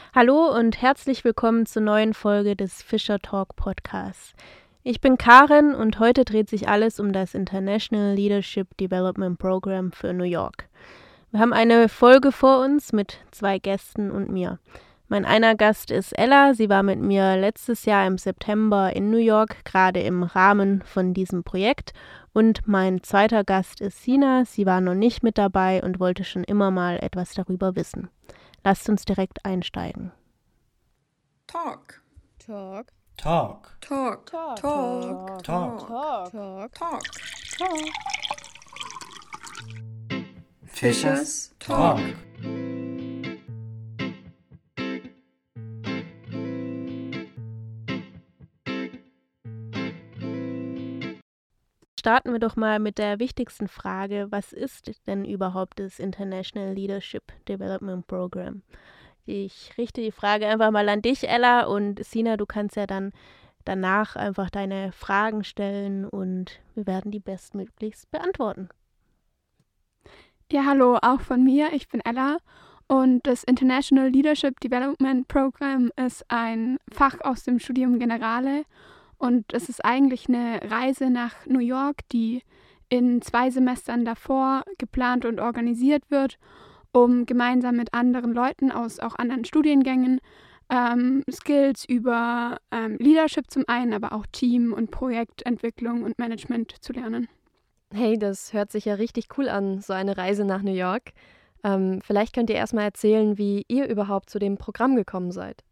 Hallo und herzlich willkommen zur neuen Folge des Fischer Talk Podcasts. Ich bin Karen und heute dreht sich alles um das International Leadership Development Program für New York. Wir haben eine Folge vor uns mit 2 Gästen und mir. Mein einer Gast ist Ella, sie war mit mir letztes Jahr im September in New York, gerade im Rahmen von diesem Projekt. Und mein zweiter Gast ist Sina, sie war noch nicht mit dabei und wollte schon immer mal etwas darüber wissen. Lasst uns direkt einsteigen. Talk. Talk. Talk. Talk. Talk. Talk. Talk. Talk. Talk. Talk. Talk. Fischers Talk. Starten wir doch mal mit der wichtigsten Frage, was ist denn überhaupt das International Leadership Development Program? Ich richte die Frage einfach mal an dich, Ella, und Sina, du kannst ja dann danach einfach deine Fragen stellen und wir werden die bestmöglichst beantworten. Ja, hallo, auch von mir. Ich bin Ella und das International Leadership Development Program ist ein Fach aus dem Studium Generale und es ist eigentlich eine Reise nach New York, die in 2 Semestern davor geplant und organisiert wird, um gemeinsam mit anderen Leuten aus auch anderen Studiengängen Skills über Leadership zum einen, aber auch Team- und Projektentwicklung und Management zu lernen. Hey, das hört sich ja richtig cool an, so eine Reise nach New York. Vielleicht könnt ihr erstmal erzählen, wie ihr überhaupt zu dem Programm gekommen seid.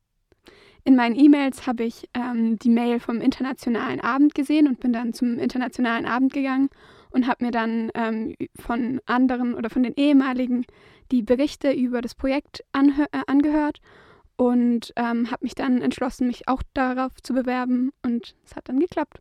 In meinen E-Mails habe ich die Mail vom Internationalen Abend gesehen und bin dann zum Internationalen Abend gegangen und habe mir dann von anderen oder von den ehemaligen die Berichte über das Projekt angehört und habe mich dann entschlossen, mich auch darauf zu bewerben und es hat dann geklappt.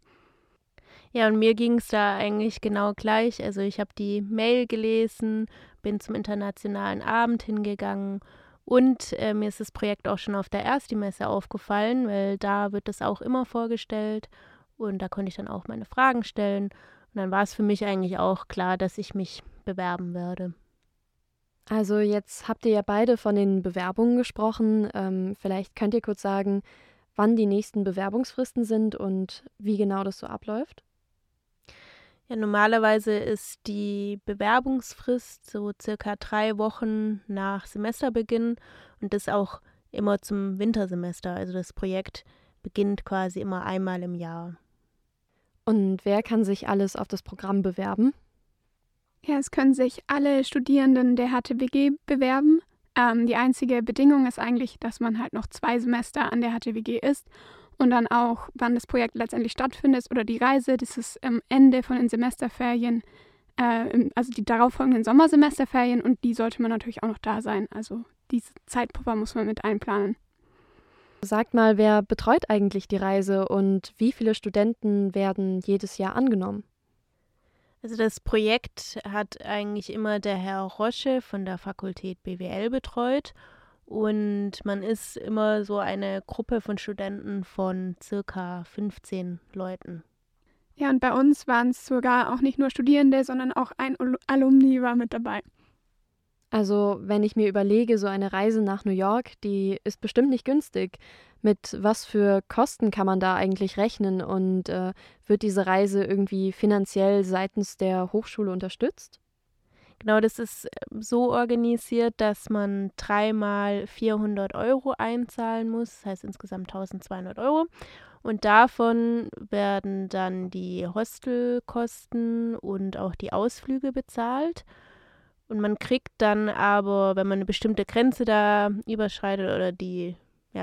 Ja, und mir ging es da eigentlich genau gleich. Also ich habe die Mail gelesen, bin zum Internationalen Abend hingegangen und mir ist das Projekt auch schon auf der Ersti-Messe aufgefallen, weil da wird das auch immer vorgestellt und da konnte ich dann auch meine Fragen stellen. Und dann war es für mich eigentlich auch klar, dass ich mich bewerben werde. Also jetzt habt ihr ja beide von den Bewerbungen gesprochen. Vielleicht könnt ihr kurz sagen, wann die nächsten Bewerbungsfristen sind und wie genau das so abläuft. Ja, normalerweise ist die Bewerbungsfrist so circa 3 Wochen nach Semesterbeginn und das auch immer zum Wintersemester. Also das Projekt beginnt quasi immer einmal im Jahr. Und wer kann sich alles auf das Programm bewerben? Ja, es können sich alle Studierenden der HTWG bewerben. Die einzige Bedingung ist eigentlich, dass man halt noch 2 Semester an der HTWG ist und dann auch, wann das Projekt letztendlich stattfindet oder die Reise, das ist am Ende von den Semesterferien, also die darauffolgenden Sommersemesterferien und die sollte man natürlich auch noch da sein. Also diese Zeitpuffer muss man mit einplanen. Sagt mal, wer betreut eigentlich die Reise und wie viele Studenten werden jedes Jahr angenommen? Also das Projekt hat eigentlich immer der Herr Rosche von der Fakultät BWL betreut und man ist immer so eine Gruppe von Studenten von circa 15 Leuten. Ja, und bei uns waren es sogar auch nicht nur Studierende, sondern auch ein Alumni war mit dabei. Also, wenn ich mir überlege, so eine Reise nach New York, die ist bestimmt nicht günstig. Mit was für Kosten kann man da eigentlich rechnen und wird diese Reise irgendwie finanziell seitens der Hochschule unterstützt? Genau, das ist so organisiert, dass man 3-mal 400 € einzahlen muss, das heißt insgesamt 1.200 €. Und davon werden dann die Hostelkosten und auch die Ausflüge bezahlt. Und man kriegt dann aber, wenn man eine bestimmte Grenze da überschreitet oder die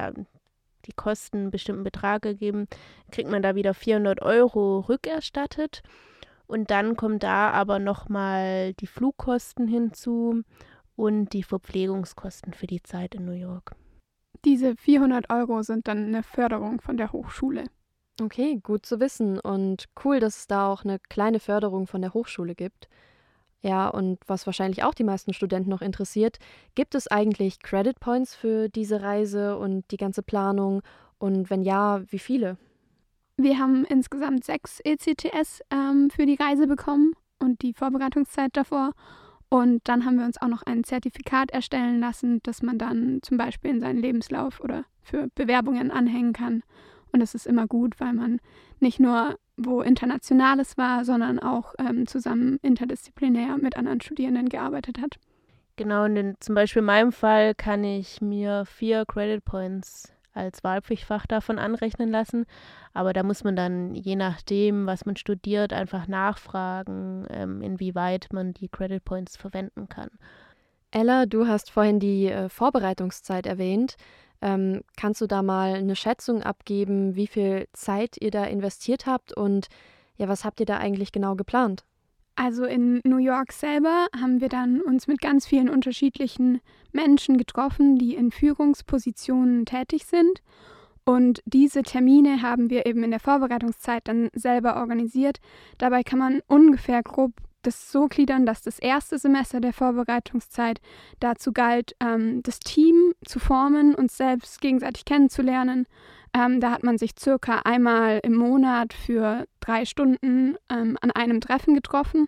Kosten einen bestimmten Betrag ergeben, kriegt man da wieder 400 € rückerstattet. Und dann kommen da aber nochmal die Flugkosten hinzu und die Verpflegungskosten für die Zeit in New York. Diese 400 € sind dann eine Förderung von der Hochschule. Okay, gut zu wissen und cool, dass es da auch eine kleine Förderung von der Hochschule gibt. Ja, und was wahrscheinlich auch die meisten Studenten noch interessiert, gibt es eigentlich Credit Points für diese Reise und die ganze Planung? Und wenn ja, wie viele? Wir haben insgesamt 6 ECTS für die Reise bekommen und die Vorbereitungszeit davor. Und dann haben wir uns auch noch ein Zertifikat erstellen lassen, das man dann zum Beispiel in seinen Lebenslauf oder für Bewerbungen anhängen kann. Und das ist immer gut, weil man nicht nur wo Internationales war, sondern auch zusammen interdisziplinär mit anderen Studierenden gearbeitet hat. Genau, und zum Beispiel in meinem Fall kann ich mir 4 Credit Points als Wahlpflichtfach davon anrechnen lassen. Aber da muss man dann, je nachdem, was man studiert, einfach nachfragen, inwieweit man die Credit Points verwenden kann. Ella, du hast vorhin die Vorbereitungszeit erwähnt. Kannst du da mal eine Schätzung abgeben, wie viel Zeit ihr da investiert habt und ja, was habt ihr da eigentlich genau geplant? Also in New York selber haben wir dann uns mit ganz vielen unterschiedlichen Menschen getroffen, die in Führungspositionen tätig sind. Und diese Termine haben wir eben in der Vorbereitungszeit dann selber organisiert. Dabei kann man ungefähr grob das so gliedern, dass das erste Semester der Vorbereitungszeit dazu galt, das Team zu formen, uns selbst gegenseitig kennenzulernen. Da hat man sich circa einmal im Monat für 3 Stunden an einem Treffen getroffen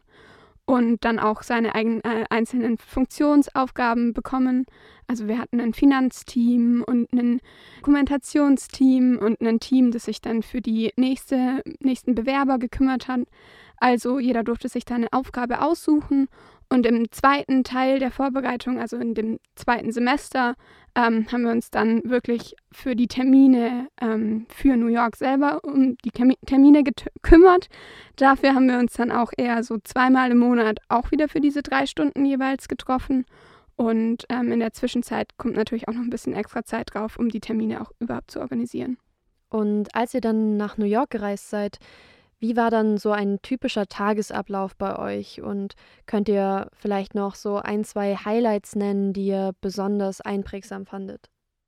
und dann auch seine eigenen einzelnen Funktionsaufgaben bekommen. Also wir hatten ein Finanzteam und ein Dokumentationsteam und ein Team, das sich dann für die nächsten Bewerber gekümmert hat. Also jeder durfte sich da eine Aufgabe aussuchen. Und im zweiten Teil der Vorbereitung, also in dem zweiten Semester, haben wir uns dann wirklich für die Termine für New York selber um die Termine gekümmert. Dafür haben wir uns dann auch eher so 2-mal im Monat auch wieder für diese 3 Stunden jeweils getroffen. Und in der Zwischenzeit kommt natürlich auch noch ein bisschen extra Zeit drauf, um die Termine auch überhaupt zu organisieren. Und als ihr dann nach New York gereist seid, wie war dann so ein typischer Tagesablauf bei euch? Und könnt ihr vielleicht noch so 1, 2 Highlights nennen, die ihr besonders einprägsam fandet?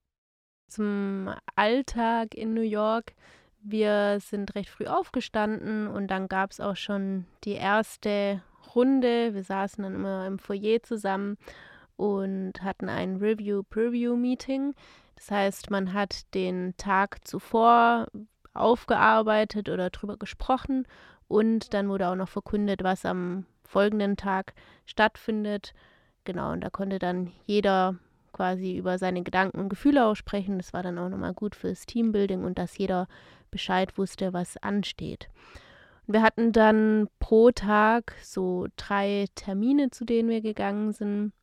Zum Alltag in New York. Wir sind recht früh aufgestanden und dann gab es auch schon die erste Runde. Wir saßen dann immer im Foyer zusammen und hatten ein Review-Preview-Meeting. Das heißt, man hat den Tag zuvor aufgearbeitet oder drüber gesprochen und dann wurde auch noch verkündet, was am folgenden Tag stattfindet. Genau, und da konnte dann jeder quasi über seine Gedanken und Gefühle aussprechen. Das war dann auch nochmal gut fürs Teambuilding und dass jeder Bescheid wusste, was ansteht. Und wir hatten dann pro Tag so 3 Termine, zu denen wir gegangen sind.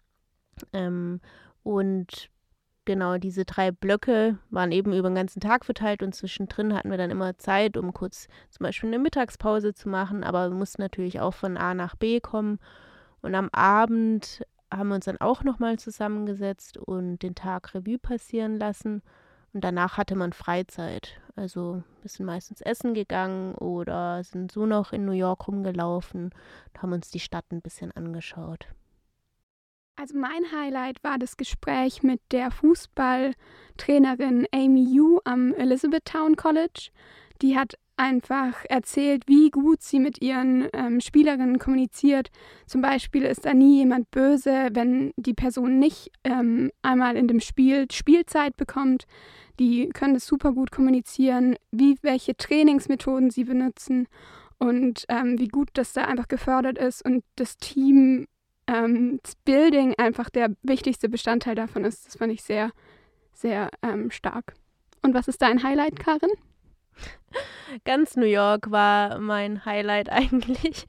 Und genau, diese 3 Blöcke waren eben über den ganzen Tag verteilt und zwischendrin hatten wir dann immer Zeit, um kurz zum Beispiel eine Mittagspause zu machen, aber wir mussten natürlich auch von A nach B kommen. Und am Abend haben wir uns dann auch nochmal zusammengesetzt und den Tag Revue passieren lassen. Und danach hatte man Freizeit. Also wir sind meistens essen gegangen oder sind so noch in New York rumgelaufen und haben uns die Stadt ein bisschen angeschaut. Also mein Highlight war das Gespräch mit der Fußballtrainerin Amy Yu am Elizabethtown College. Die hat einfach erzählt, wie gut sie mit ihren Spielerinnen kommuniziert. Zum Beispiel ist da nie jemand böse, wenn die Person nicht einmal in dem Spiel Spielzeit bekommt. Die können das super gut kommunizieren, welche Trainingsmethoden sie benutzen und wie gut das da einfach gefördert ist und das Team das Building einfach der wichtigste Bestandteil davon ist. Das fand ich sehr, sehr stark. Und was ist dein Highlight, Karin? Ganz New York war mein Highlight eigentlich.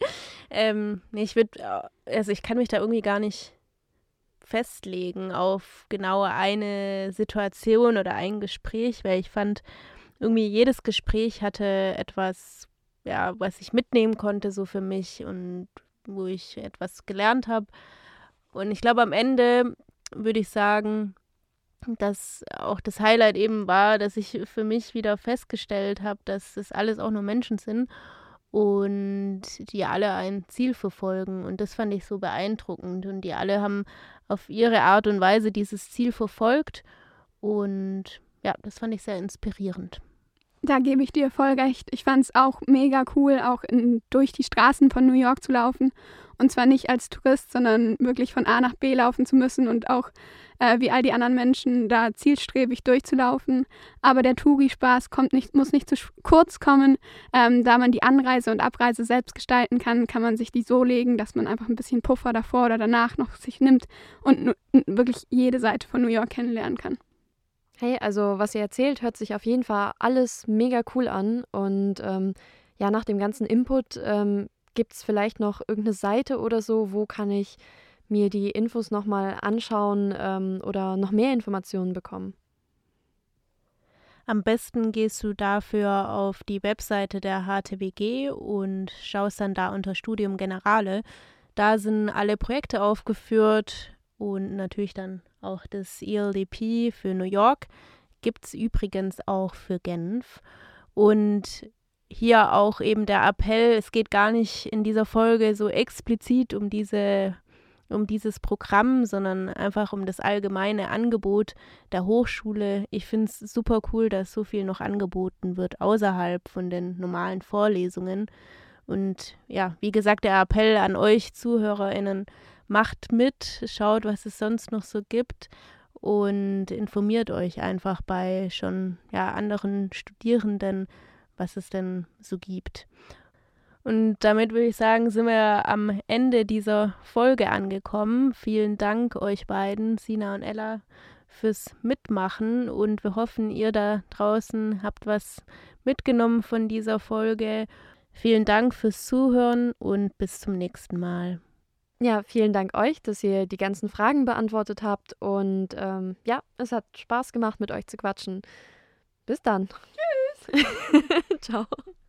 Ich kann mich da irgendwie gar nicht festlegen auf genau eine Situation oder ein Gespräch, weil ich fand, irgendwie jedes Gespräch hatte etwas, ja, was ich mitnehmen konnte so für mich und wo ich etwas gelernt habe. Und ich glaube, am Ende würde ich sagen, dass auch das Highlight eben war, dass ich für mich wieder festgestellt habe, dass das alles auch nur Menschen sind und die alle ein Ziel verfolgen. Und das fand ich so beeindruckend. Und die alle haben auf ihre Art und Weise dieses Ziel verfolgt. Und ja, das fand ich sehr inspirierend. Da gebe ich dir voll recht. Ich fand es auch mega cool, auch durch die Straßen von New York zu laufen. Und zwar nicht als Tourist, sondern wirklich von A nach B laufen zu müssen und auch wie all die anderen Menschen da zielstrebig durchzulaufen. Aber der Touri-Spaß muss nicht zu kurz kommen. Da man die Anreise und Abreise selbst gestalten kann, kann man sich die so legen, dass man einfach ein bisschen Puffer davor oder danach noch sich nimmt und wirklich jede Seite von New York kennenlernen kann. Hey, also was ihr erzählt, hört sich auf jeden Fall alles mega cool an. Und ja, nach dem ganzen Input gibt es vielleicht noch irgendeine Seite oder so, wo kann ich mir die Infos nochmal anschauen oder noch mehr Informationen bekommen? Am besten gehst du dafür auf die Webseite der HTWG und schaust dann da unter Studium Generale. Da sind alle Projekte aufgeführt und natürlich dann auch das ELDP für New York. Gibt es übrigens auch für Genf. Und hier auch eben der Appell, es geht gar nicht in dieser Folge so explizit um dieses Programm, sondern einfach um das allgemeine Angebot der Hochschule. Ich finde es super cool, dass so viel noch angeboten wird außerhalb von den normalen Vorlesungen. Und ja, wie gesagt, der Appell an euch ZuhörerInnen, macht mit, schaut, was es sonst noch so gibt und informiert euch einfach bei schon anderen Studierenden, was es denn so gibt. Und damit würde ich sagen, sind wir am Ende dieser Folge angekommen. Vielen Dank euch beiden, Sina und Ella, fürs Mitmachen und wir hoffen, ihr da draußen habt was mitgenommen von dieser Folge. Vielen Dank fürs Zuhören und bis zum nächsten Mal. Ja, vielen Dank euch, dass ihr die ganzen Fragen beantwortet habt und ja, es hat Spaß gemacht, mit euch zu quatschen. Bis dann. Tschüss. Ciao.